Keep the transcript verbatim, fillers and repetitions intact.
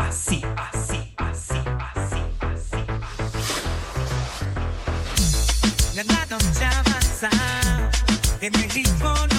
así, así, así, así, así. La noche avanza en el ritmo.